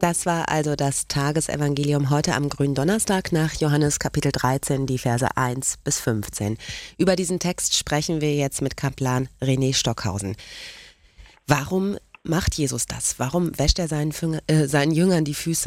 Das war also das Tagesevangelium heute am Gründonnerstag nach Johannes Kapitel 13, die Verse 1 bis 15. Über diesen Text sprechen wir jetzt mit Kaplan René Stockhausen. Warum macht Jesus das? Warum wäscht er seinen Jüngern die Füße?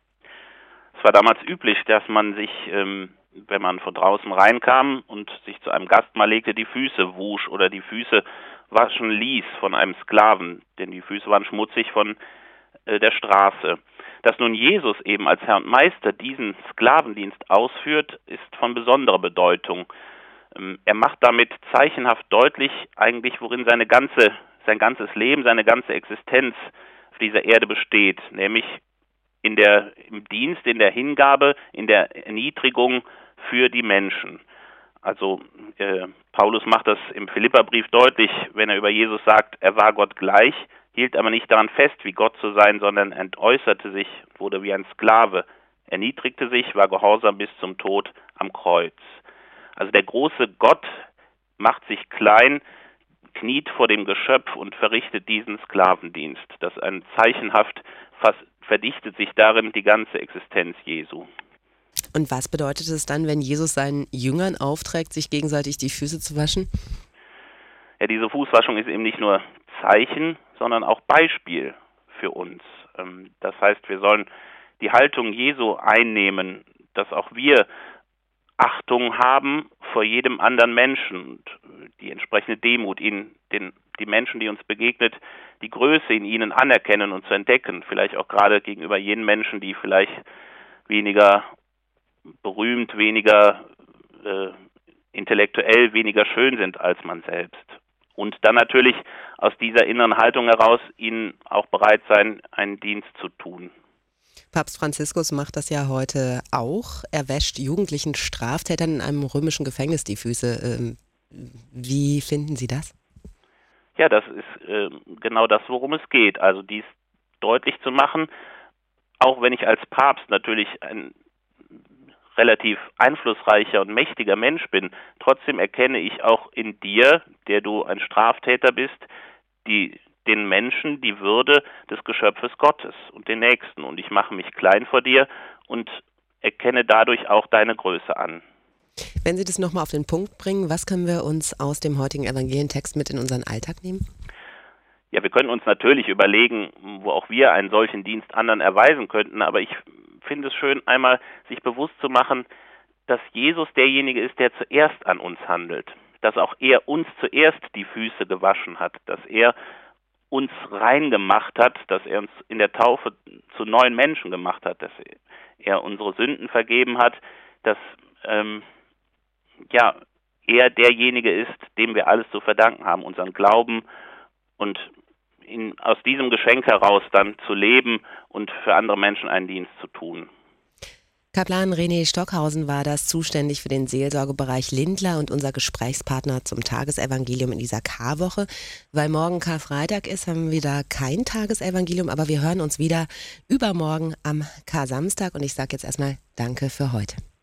Es war damals üblich, dass man sich, wenn man von draußen reinkam und sich zu einem Gastmahl legte, die Füße wusch oder die Füße waschen ließ von einem Sklaven, denn die Füße waren schmutzig von der Straße. Dass nun Jesus eben als Herr und Meister diesen Sklavendienst ausführt, ist von besonderer Bedeutung. Er macht damit zeichenhaft deutlich eigentlich, worin sein ganzes Leben, seine ganze Existenz auf dieser Erde besteht, nämlich im Dienst, in der Hingabe, in der Erniedrigung für die Menschen. Also Paulus macht das im Philipperbrief deutlich, wenn er über Jesus sagt, er war Gott gleich, hielt aber nicht daran fest, wie Gott zu sein, sondern entäußerte sich, wurde wie ein Sklave, erniedrigte sich, war gehorsam bis zum Tod am Kreuz. Also der große Gott macht sich klein, kniet vor dem Geschöpf und verrichtet diesen Sklavendienst. Das ist ein zeichenhaft, fast verdichtet sich darin die ganze Existenz Jesu. Und was bedeutet es dann, wenn Jesus seinen Jüngern aufträgt, sich gegenseitig die Füße zu waschen? Ja, diese Fußwaschung ist eben nicht nur Zeichen, sondern auch Beispiel für uns. Das heißt, wir sollen die Haltung Jesu einnehmen, dass auch wir Achtung haben vor jedem anderen Menschen und die entsprechende Demut, die Menschen, die uns begegnet, die Größe in ihnen anerkennen und zu entdecken, vielleicht auch gerade gegenüber jenen Menschen, die vielleicht weniger berühmt, weniger intellektuell, weniger schön sind als man selbst. Und dann natürlich aus dieser inneren Haltung heraus ihnen auch bereit sein, einen Dienst zu tun. Papst Franziskus macht das ja heute auch. Er wäscht jugendlichen Straftätern in einem römischen Gefängnis die Füße. Wie finden Sie das? Ja, das ist genau das, worum es geht. Also dies deutlich zu machen, auch wenn ich als Papst natürlich ein relativ einflussreicher und mächtiger Mensch bin, trotzdem erkenne ich auch in dir, der du ein Straftäter bist, den Menschen die Würde des Geschöpfes Gottes und den Nächsten. Und ich mache mich klein vor dir und erkenne dadurch auch deine Größe an. Wenn Sie das nochmal auf den Punkt bringen, was können wir uns aus dem heutigen Evangelientext mit in unseren Alltag nehmen? Ja, wir können uns natürlich überlegen, wo auch wir einen solchen Dienst anderen erweisen könnten, aber ich finde es schön, einmal sich bewusst zu machen, dass Jesus derjenige ist, der zuerst an uns handelt, dass auch er uns zuerst die Füße gewaschen hat, dass er uns rein gemacht hat, dass er uns in der Taufe zu neuen Menschen gemacht hat, dass er unsere Sünden vergeben hat, dass er derjenige ist, dem wir alles zu verdanken haben, unseren Glauben und aus diesem Geschenk heraus dann zu leben und für andere Menschen einen Dienst zu tun. Kaplan René Stockhausen war das, zuständig für den Seelsorgebereich Lindlar und unser Gesprächspartner zum Tagesevangelium in dieser Karwoche. Weil morgen Karfreitag ist, haben wir wieder kein Tagesevangelium, aber wir hören uns wieder übermorgen am Kar-Samstag und ich sage jetzt erstmal Danke für heute.